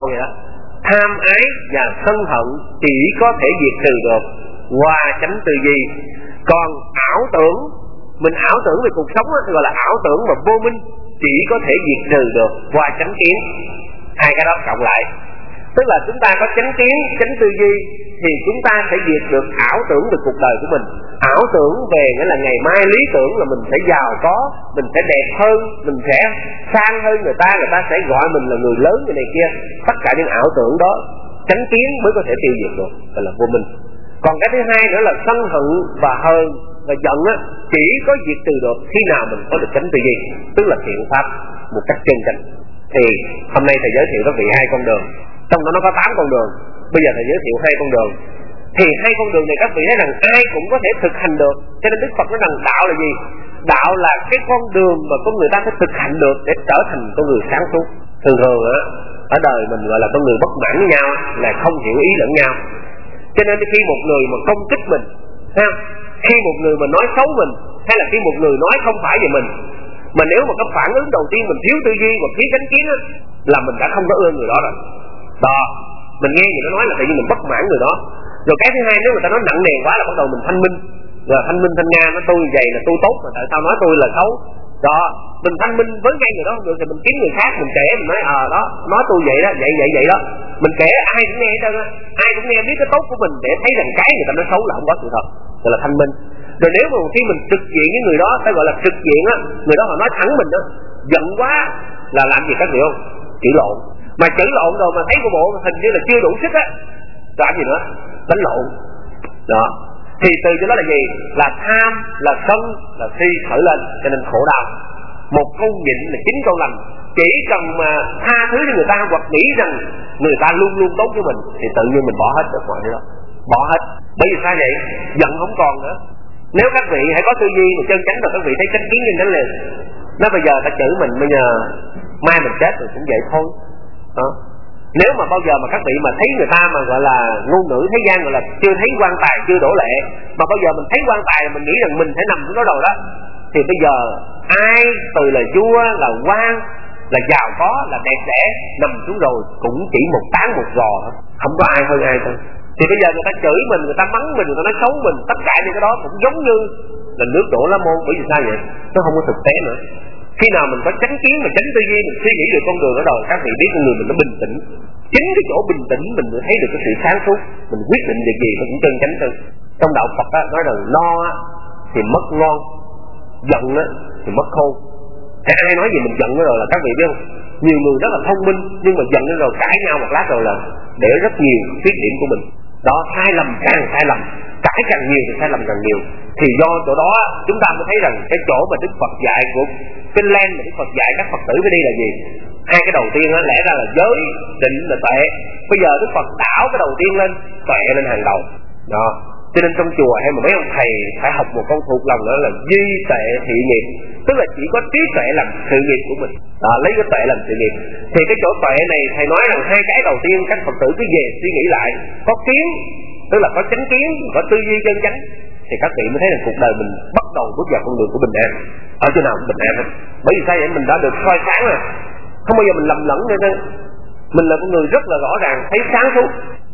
vậy đó. Tham ái và sân hận chỉ có thể diệt trừ được qua chánh tư duy. Còn ảo tưởng, mình ảo tưởng về cuộc sống đó, gọi là ảo tưởng mà vô minh, chỉ có thể diệt trừ được qua chánh kiến. Hai cái đó cộng lại, tức là chúng ta có chánh kiến, chánh tư duy thì chúng ta sẽ diệt được ảo tưởng về cuộc đời của mình. Ảo tưởng về nghĩa là ngày mai lý tưởng là mình sẽ giàu có, mình sẽ đẹp hơn, mình sẽ sang hơn người ta sẽ gọi mình là người lớn người này kia. Tất cả những ảo tưởng đó chánh kiến mới có thể tiêu diệt được, gọi là vô minh. Còn cái thứ hai nữa là sân hận và hờn và giận á, chỉ có diệt trừ được khi nào mình có được chánh tư duy, tức là thiện pháp một cách chân chánh. Thì hôm nay thầy giới thiệu các vị 2 con đường, trong đó nó có 8 con đường. Bây giờ thầy giới thiệu 2 con đường. Thì 2 con đường này các vị thấy rằng ai cũng có thể thực hành được. Cho nên Đức Phật nói rằng đạo là gì? Đạo là cái con đường mà con người ta phải thực hành được để trở thành con người sáng suốt. Thường thường á, ở đời mình gọi là con người bất mãn với nhau, là không hiểu ý lẫn nhau. Cho nên khi một người mà công kích mình, ha, khi một người mà nói xấu mình, hay là khi một người nói không phải về mình, mà nếu mà cái phản ứng đầu tiên mình thiếu tư duy và thiếu chánh kiến á, là mình đã không có ưa người đó rồi. Đó, mình nghe gì nó nói là tại vì mình bất mãn người đó. Rồi cái thứ hai, nếu người ta nói nặng nề quá là bắt đầu mình thanh minh. Rồi thanh minh thanh nga, nói tôi vậy là tôi tốt, mà tại sao nói tôi là xấu. Đó, mình thanh minh với ngay người đó không được thì mình kiếm người khác, mình kể, mình nói đó, nói tôi vậy đó, vậy đó. Mình kể ai cũng nghe hết trơn á, ai cũng nghe biết cái tốt của mình để thấy rằng cái người ta nói xấu là không có sự thật, gọi là thanh minh. Rồi nếu mà khi mình trực diện với người đó, phải gọi là trực diện á, người đó họ nói thẳng mình đó, giận quá là làm gì các vị không? Chửi lộn. Mà chửi lộn rồi mà thấy của bộ hình như là chưa đủ sức á, làm gì nữa? Đánh lộn. Đó. Thì từ chỗ đó là gì? Là tham, là sân, là si khởi lên, cho nên khổ đau. Một câu nhịn là 9 câu lành. Chỉ cần mà tha thứ cho người ta hoặc nghĩ rằng người ta luôn luôn tốt với mình thì tự nhiên mình bỏ hết được mọi thứ đó. Bỏ hết. Bởi vì sao vậy? Giận không còn nữa. Nếu các vị hãy có tư duy mà chân chánh rồi các vị thấy chánh kiến chân chánh liền. Nói bây giờ ta chửi mình, bây giờ mai mình chết rồi cũng vậy thôi. Đó. Nếu mà bao giờ mà các vị mà thấy người ta mà gọi là ngôn ngữ thế gian gọi là chưa thấy quan tài chưa đổ lệ, mà bao giờ mình thấy quan tài mình nghĩ rằng mình sẽ nằm xuống đó rồi đó, thì bây giờ ai từ là vua, là quan, là giàu có, là đẹp đẽ nằm xuống rồi cũng chỉ một tán một gò, không có ai hơn ai thôi. Thì bây giờ người ta chửi mình, người ta mắng mình, người ta nói xấu mình, tất cả những cái đó cũng giống như là nước đổ lá môn. Bởi vì sao vậy? Nó không có thực tế nữa. Khi nào mình có chánh kiến và chánh tư duy, mình suy nghĩ được con đường ở đời, các vị biết con người mình nó bình tĩnh. Chính cái chỗ bình tĩnh mình mới thấy được cái sự sáng suốt. Mình quyết định việc gì nó cũng chân chánh hơn. Trong đạo Phật á, nói rằng no á thì mất ngon, giận á thì mất khôn. Thế ai nói gì mình giận rồi là các vị biết không? Nhiều người rất là thông minh nhưng mà giận rồi cãi nhau một lát rồi là để rất nhiều khuyết điểm của mình. Đó, sai lầm càng sai lầm, cãi càng nhiều thì sai lầm càng nhiều. Thì do chỗ đó chúng ta mới thấy rằng cái chỗ mà Đức Phật dạy của Finland mà Đức Phật dạy các Phật tử phải đi là gì? 2 cái đầu tiên đó, lẽ ra là giới, định là tuệ. Bây giờ Đức Phật đảo cái đầu tiên lên, tuệ lên hàng đầu. Đó. Cho nên trong chùa hay mà mấy ông thầy phải học một câu thuộc lòng nữa là duy tuệ thị nghiệp, tức là chỉ có trí tuệ làm sự nghiệp của mình. Đó, lấy cái tuệ làm sự nghiệp. Thì cái chỗ tuệ này thầy nói rằng 2 cái đầu tiên các Phật tử cứ về suy nghĩ lại, có kiến, tức là có chánh kiến, có tư duy chân chánh, thì các vị mới thấy là cuộc đời mình bắt đầu bước vào con đường của bình an. Ở chỗ nào cũng bình an hết. Bởi vì sao vậy? Mình đã được soi sáng rồi, không bao giờ mình lầm lẫn nữa. Mình là con người rất là rõ ràng, thấy sáng suốt.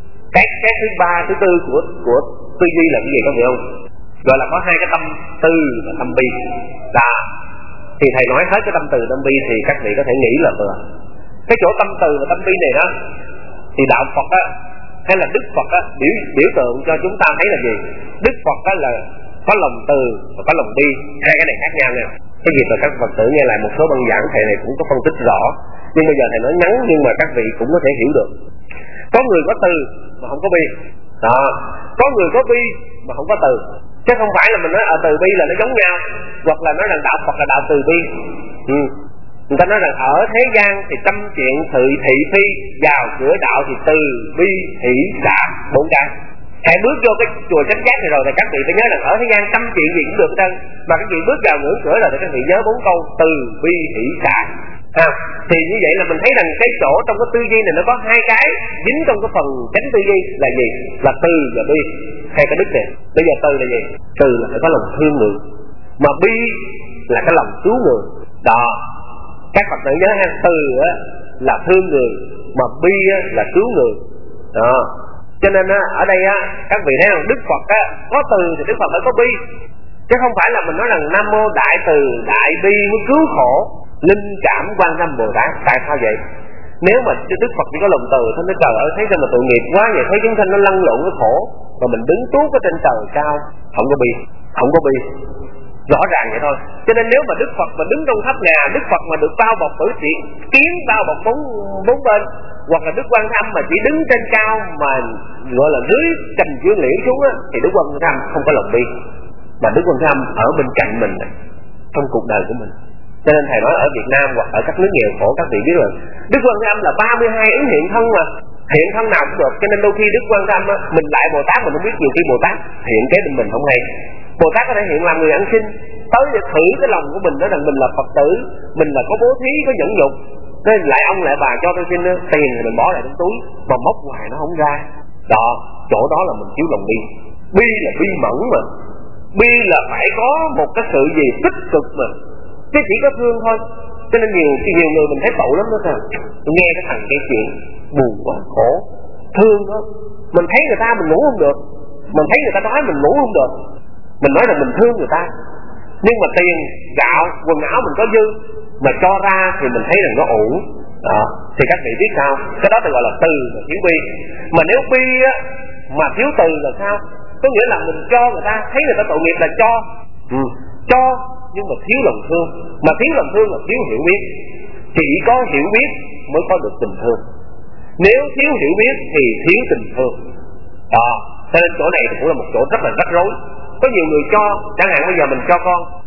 Cái thứ ba, thứ tư của tư duy là cái gì các vị không? Gọi là có 2 cái tâm tư và tâm bi. Đó. Thì thầy nói hết cái tâm từ tâm bi thì các vị có thể nghĩ là vừa. Cái chỗ tâm từ và tâm bi này đó thì đạo Phật á, hay là Đức Phật á, biểu tượng cho chúng ta thấy là gì? Đức Phật á là có lòng từ và có lòng bi, 2 cái này khác nhau nha. Cái việc là các Phật tử nghe lại một số băng giảng thầy này cũng có phân tích rõ, nhưng bây giờ thầy nói ngắn nhưng mà các vị cũng có thể hiểu được. Có người có từ mà không có bi, đó. Có người có bi mà không có từ, chứ không phải là mình nói từ bi là nó giống nhau, hoặc là nói rằng đạo Phật là đạo từ bi. Người ta nói rằng ở thế gian thì tâm chuyện sự thị phi, vào cửa đạo thì từ bi hỷ xả 4 cái. Hãy bước vô cái chùa Chánh Giác này rồi thì các vị phải nhớ rằng ở thế gian tâm chuyện gì cũng được trơn, mà các vị bước vào ngưỡng cửa rồi thì các vị nhớ 4 câu từ bi hỷ xả. Thì như vậy là mình thấy rằng cái chỗ trong cái tư duy này nó có 2 cái dính trong cái phần chánh tư duy là gì? Là từ và bi, 2 cái đức này. Bây giờ từ là gì? Từ là phải có lòng thương người, mà bi là cái lòng cứu người. Đó, các Phật tử nhớ ha, từ á là thương người, mà bi là cứu người. Đó. Cho nên ở đây các vị thấy rằng Đức Phật có từ thì Đức Phật phải có bi, chứ không phải là mình nói rằng Nam Mô Đại Từ Đại Bi mới cứu khổ, linh cảm Quan Âm Bồ Tát. Tại sao vậy? Nếu mà Đức Phật chỉ có lòng từ thôi, nói trời ơi thấy sao mà tội nghiệp quá vậy, thấy chúng sanh nó lăn lộn cái khổ, mà mình đứng tuốt ở trên trời cao, không có bi, không có bi, rõ ràng vậy thôi. Cho nên nếu mà Đức Phật mà đứng trong tháp nhà, Đức Phật mà được bao bọc bởi chuyện kiến bao bọc bốn bên, hoặc là Đức Quan Âm mà chỉ đứng trên cao mà gọi là dưới cành dương liễu xuống thì Đức Quan Âm không có lòng bi, mà Đức Quan Âm ở bên cạnh mình trong cuộc đời của mình. Cho nên thầy nói ở Việt Nam hoặc ở các nước nghèo khổ, các vị biết rồi, Đức Quan Âm là 32 ứng hiện thân mà, hiện thân nào cũng được. Cho nên đôi khi Đức Quan Âm mình lại Bồ Tát mình không biết, nhiều khi Bồ Tát hiện kế bên mình không hay. Bồ Tát có thể hiện làm người ăn xin, tới để thử cái lòng của mình, nói rằng mình là Phật tử, mình là có bố thí, có nhẫn nhục, nên lại ông lại bà cho tôi xin tiền thì mình bỏ lại trong túi, mà móc hoài nó không ra. Đó, chỗ đó là mình thiếu lòng bi. Bi là bi mẫn mà, bi là phải có một cái sự gì tích cực mà, chứ chỉ có thương thôi. Cho nên nhiều người mình thấy tội lắm đó sao? Tôi nghe cái thằng cái chuyện buồn quá, khổ, thương đó, mình thấy người ta mình ngủ không được, mình thấy người ta đói mình ngủ không được, mình nói là mình thương người ta, nhưng mà tiền, gạo, quần áo mình có dư mà cho ra thì mình thấy rằng nó ổn. Đó, thì các vị biết sao? Cái đó được gọi là từ và thiếu bi. Mà nếu bi mà thiếu từ là sao? Có nghĩa là mình cho người ta, thấy người ta tội nghiệp là cho, cho nhưng mà thiếu lòng thương. Mà thiếu lòng thương là thiếu hiểu biết. Chỉ có hiểu biết mới có được tình thương. Nếu thiếu hiểu biết thì thiếu tình thương. Đó, cho nên chỗ này cũng là một chỗ rất là rắc rối. Có nhiều người cho, chẳng hạn bây giờ mình cho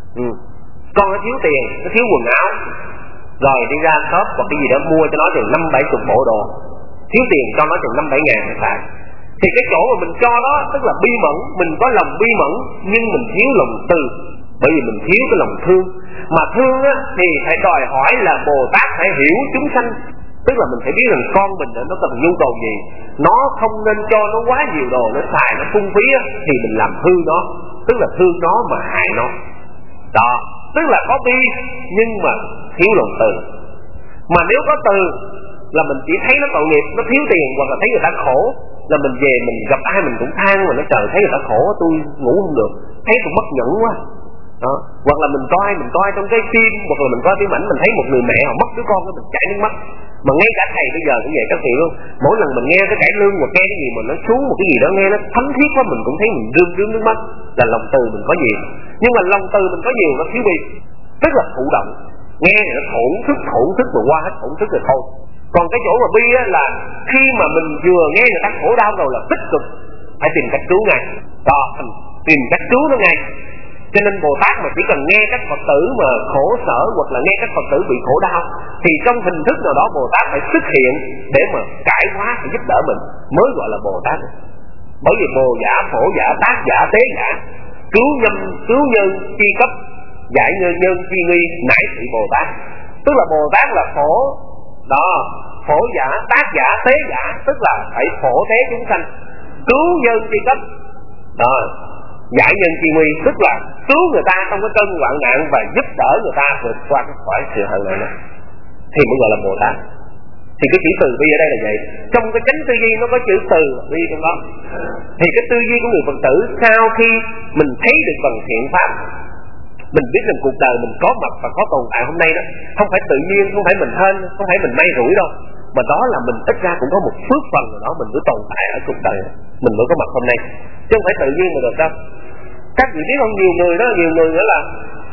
con nó thiếu tiền, nó thiếu quần áo, rồi đi ra shop hoặc cái gì đó mua cho nó chừng 50-70 bộ đồ, thiếu tiền cho nó chừng 5-7 ngàn một bạn. Thì cái chỗ mà mình cho đó tức là bi mẫn, mình có lòng bi mẫn nhưng mình thiếu lòng từ, bởi vì mình thiếu cái lòng thương. Mà thương thì phải đòi hỏi là Bồ Tát phải hiểu chúng sanh, tức là mình phải biết rằng con mình nó cần nhu cầu gì, nó không nên cho nó quá nhiều đồ, nó xài nó phung phí thì mình làm hư nó, tức là thương nó mà hại nó. Đó, tức là có bi nhưng mà thiếu lòng từ. Mà nếu có từ là mình chỉ thấy nó tội nghiệp, nó thiếu tiền, hoặc là thấy người ta khổ là mình về mình gặp ai mình cũng than, mà nó trời thấy người ta khổ tôi ngủ không được, thấy tôi mất nhẫn quá. Đó, hoặc là mình coi trong cái phim, hoặc là mình coi phim ảnh, mình thấy một người mẹ họ mất đứa con của mình chảy nước mắt. Mà ngay cả thầy bây giờ cũng vậy các vị luôn, mỗi lần mình nghe cái cải lương hoặc nghe cái gì mà nó xuống một cái gì đó nghe nó thấm thiết quá, mình cũng thấy mình rưng nước mắt, là lòng từ mình có nhiều. Nhưng mà lòng từ mình có nhiều nó thiếu bi, tức là thụ động, nghe thì nó thổn thức mà qua hết thổn thức rồi thôi. Còn cái chỗ mà bi là khi mà mình vừa nghe người ta khổ đau rồi là tích cực, phải tìm cách cứu ngay. Đó, tìm cách cứu nó ngay. Cho nên Bồ Tát mà chỉ cần nghe các Phật tử mà khổ sở, hoặc là nghe các Phật tử bị khổ đau, thì trong hình thức nào đó Bồ Tát phải xuất hiện để mà cải hóa, để giúp đỡ mình, mới gọi là Bồ Tát. Bởi vì Bồ giả, Phổ giả, Tác giả, Tế giả, cứu nhân, chi cấp, giải nhân chi nghi, nại thị Bồ Tát. Tức là Bồ Tát là phổ, đó, phổ giả, tác giả, tế giả, tức là phải phổ thế chúng sanh, cứu nhân chi cấp, đó, giải nhân chi nguy, tức là cứu người ta trong cái cơn hoạn nạn và giúp đỡ người ta vượt qua cái khỏi sự hoạn nạn đó, thì mới gọi là Bồ Tát. Thì cái chữ từ bi ở đây là vậy. Trong cái chánh tư duy nó có chữ từ bi trong đó. Thì cái tư duy của người Phật tử sau khi mình thấy được bằng thiện pháp, mình biết rằng cuộc đời mình có mặt và có tồn tại hôm nay đó không phải tự nhiên, không phải mình hên, không phải mình may rủi đâu, mà đó là mình ít ra cũng có một phước phần nào đó mình mới tồn tại ở cuộc đời, mình mới có mặt hôm nay, chứ không phải tự nhiên mà được đâu. Các vị biết không, nhiều người nữa là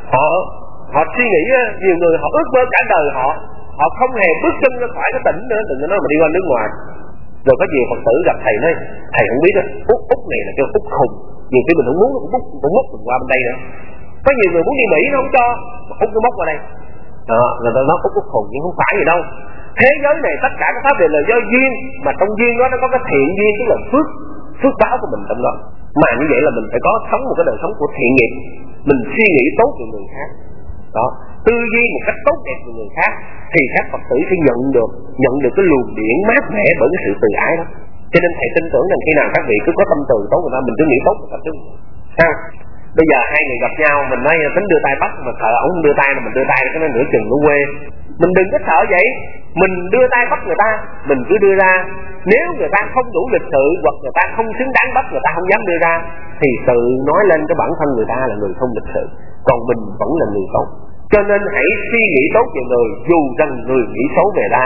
họ suy nghĩ, nhiều người họ ước mơ cả đời họ không hề bước chân ra khỏi cái tỉnh nữa, đừng có nói mà đi qua nước ngoài. Rồi có nhiều Phật tử gặp thầy nói thầy không biết đó, út này là kêu út khùng, nhiều khi mình không muốn cũng múc mình qua bên đây nữa. Có nhiều người muốn đi Mỹ nó không cho, mà út nó móc qua đây. Người ta nói út khùng, nhưng không phải gì đâu. Thế giới này tất cả các pháp đều là do duyên, mà trong duyên đó nó có cái thiện duyên, tức là phước báo của mình trong đó. Mà như vậy là mình phải có sống một cái đời sống của thiện nghiệp, mình suy nghĩ tốt về người khác, đó, tư duy một cách tốt đẹp về người khác, thì các Phật tử sẽ nhận được cái luồng điển mát mẻ bởi cái sự từ ái đó. Cho nên thầy tin tưởng rằng khi nào các vị cứ có tâm từ tốt người ta, mình cứ nghĩ tốt một cách chứ sao? Bây giờ hai người gặp nhau, mình nói tính đưa tay bắt, mà sợ ổng không đưa tay là mình đưa tay, cái nó nửa chừng nó quê, Mình đừng có sợ vậy. Mình đưa tay bắt người ta, mình cứ đưa ra. Nếu người ta không đủ lịch sự hoặc người ta không xứng đáng bắt, người ta không dám đưa ra, thì tự nói lên cái bản thân người ta là người không lịch sự, còn mình vẫn là người tốt. Cho nên hãy suy nghĩ tốt về người, dù rằng người nghĩ xấu về ta.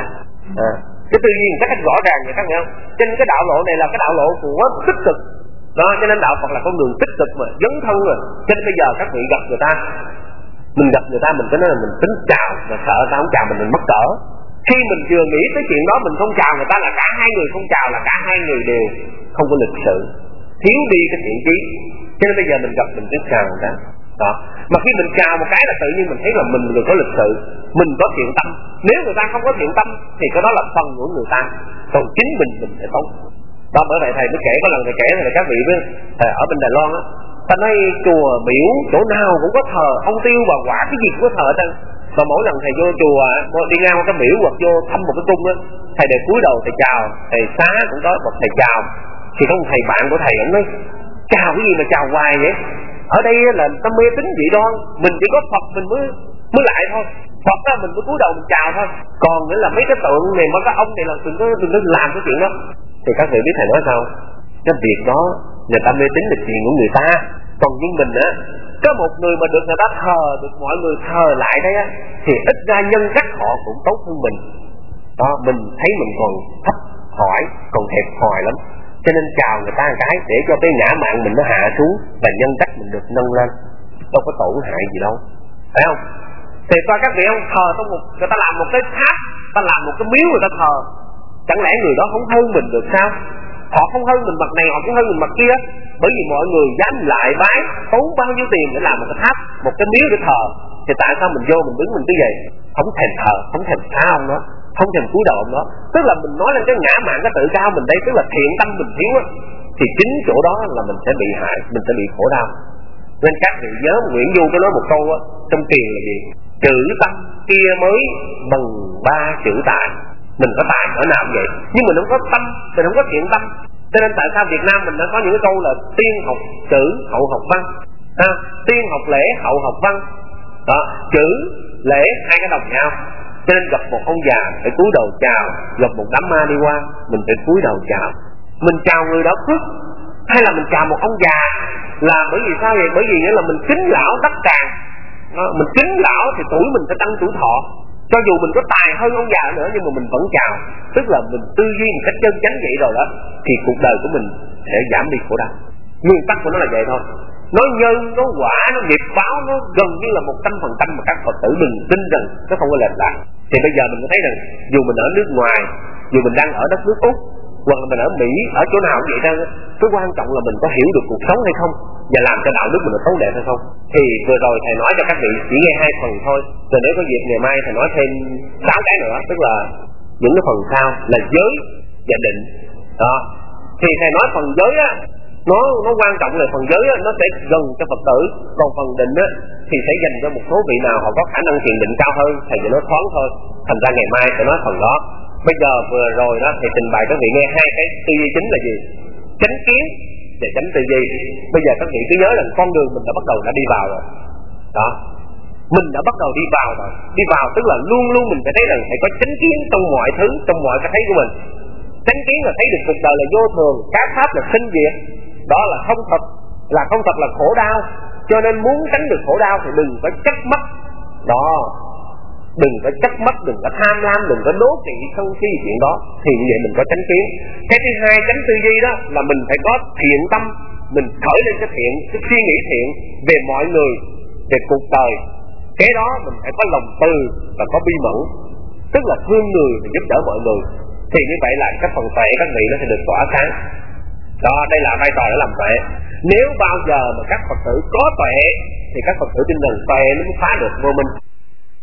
Cái tư duy một cách rõ ràng vậy các bạn không? Trên cái đạo lộ này là cái đạo lộ của tích cực đó, cho nên đạo Phật là con đường tích cực mà, dấn thân rồi. Cho nên bây giờ các vị gặp người ta, mình gặp người ta mình cứ nói là mình tính chào, mà sợ ta không chào mình mất cỡ. Khi mình vừa nghĩ tới chuyện đó mình không chào người ta là cả hai người không chào, là cả hai người đều không có lịch sự, thiếu đi cái thiện chí. Cho nên bây giờ mình gặp mình cứ chào người ta đó. Mà khi mình chào một cái là tự nhiên mình thấy là mình người có lịch sự, mình có thiện tâm. Nếu người ta không có thiện tâm thì cái đó là phần của người ta, còn chính mình sẽ tốt đó. Bởi vậy thầy mới kể, có lần thầy kể là các vị với ở bên Đài Loan á, ta nói chùa miễu chỗ nào cũng có thờ ông Tiêu bà Quả, cái gì cũng có thờ hết. Và mỗi lần thầy vô chùa đi ngang qua cái miễu hoặc vô thăm một cái cung á, thầy đều cúi đầu thầy chào. Thầy xá cũng có một thầy chào. Thì có một thầy bạn của thầy ông nói chào cái gì mà chào hoài vậy? Ở đây là ta mê tín dị đoan, mình chỉ có Phật mình mới lại thôi. Phật đó mình mới cúi đầu mình chào thôi. Còn nữa là mấy cái tượng này, mấy cái ông này là đừng có làm cái chuyện đó. Thì các vị biết thầy nói sao? Cái việc đó người ta mê tín là chuyện của người ta, còn nhưng mình á, có một người mà được người ta thờ, được mọi người thờ lại đấy á, thì ít ra nhân cách họ cũng tốt hơn mình đó. Mình thấy mình còn thấp hỏi, còn hẹp hòi lắm, cho nên chào người ta một cái để cho cái ngã mạn mình nó hạ xuống và nhân cách mình được nâng lên, đâu có tổn hại gì đâu, phải không? Thì coi các vị không, thờ trong một, người ta làm một cái tháp, ta làm một cái miếu người ta thờ, chẳng lẽ người đó không hơn mình được sao? Họ không hơn mình mặt này, họ cũng hơn mình mặt kia, bởi vì mọi người dám lại bái, tốn bao nhiêu tiền để làm một cái tháp, một cái miếu để thờ. Thì tại sao mình vô mình đứng mình cứ vậy, không thèm thờ, không thèm xa ông đó, không thèm cúi đầu ông đó? Tức là mình nói lên cái ngã mạn, cái tự cao mình đây, tức là thiện tâm mình thiếu á, thì chính chỗ đó là mình sẽ bị hại, mình sẽ bị khổ đau. Nên các vị nhớ Nguyễn Du có nói một câu á, trong tiền là gì? Chữ tâm kia mới bằng 3 chữ tài. Mình có tài ở nào vậy, nhưng mình không có tâm, mình không có thiện tâm. Cho nên tại sao Việt Nam mình đã có những cái câu là tiên học chữ, hậu học văn, tiên học lễ, hậu học văn đó. Chữ lễ hai cái đồng nhau, cho nên gặp một ông già phải cúi đầu chào, gặp một đám ma đi qua mình phải cúi đầu chào. Mình chào người đó phước, hay là mình chào một ông già là bởi vì sao vậy? Bởi vì nghĩa là mình kính lão đắc càng, mình kính lão thì tuổi mình sẽ tăng tuổi thọ. Cho dù mình có tài hơn ông già nữa nhưng mà mình vẫn chào, tức là mình tư duy một cách chân chánh vậy rồi đó, thì cuộc đời của mình sẽ giảm đi khổ đau. Nguyên tắc của nó là vậy thôi. Nó nhân, nó quả, nó nghiệp báo, nó gần như là 100% mà các Phật tử đừng tin rằng nó không có lệch lạc. Thì bây giờ mình có thấy rằng dù mình ở nước ngoài, dù mình đang ở đất nước Úc, hoặc là mình ở Mỹ, ở chỗ nào cũng vậy đó, cái quan trọng là mình có hiểu được cuộc sống hay không, và làm cho đạo đức mình tốt đẹp hay không. Thì vừa rồi thầy nói cho các vị chỉ nghe 2 phần thôi, rồi nếu có dịp ngày mai thầy nói thêm 6 cái nữa, tức là những cái phần sau là giới và định đó. Thì thầy nói phần giới á, nó quan trọng là phần giới á, nó sẽ gần cho Phật tử, còn phần định á thì sẽ dành cho một số vị nào họ có khả năng thiền định cao hơn, thầy chỉ nói thoáng thôi. Thành ra ngày mai sẽ nói phần đó. Bây giờ vừa rồi đó thì trình bày các vị nghe 2 cái tư duy chính là gì? Chánh kiến và chánh tư duy. Bây giờ các vị cứ nhớ rằng con đường mình đã bắt đầu đã đi vào rồi đó, mình đã bắt đầu đi vào rồi. Đi vào tức là luôn luôn mình phải thấy rằng phải có chánh kiến trong mọi thứ, trong mọi cái thấy của mình. Chánh kiến là thấy được cuộc đời là vô thường, các pháp là sinh diệt, đó là không thật, là không thật là khổ đau. Cho nên muốn tránh được khổ đau thì đừng có chấp mắc đó, đừng có chấp mắc, đừng có tham lam, đừng có đố kỵ sân si chuyện đó, thì như vậy mình có chánh kiến. Cái thứ hai chánh tư duy đó là mình phải có thiện tâm, mình khởi lên cái thiện, cái suy nghĩ thiện về mọi người, về cuộc đời. Cái đó mình phải có lòng từ và có bi mẫn, tức là thương người và giúp đỡ mọi người. Thì như vậy là các phần tuệ các vị nó sẽ được tỏa sáng. Đó, đây là vai trò để làm tuệ. Nếu bao giờ mà các Phật tử có tuệ thì các Phật tử tin rằng tuệ nó mới phá được vô minh.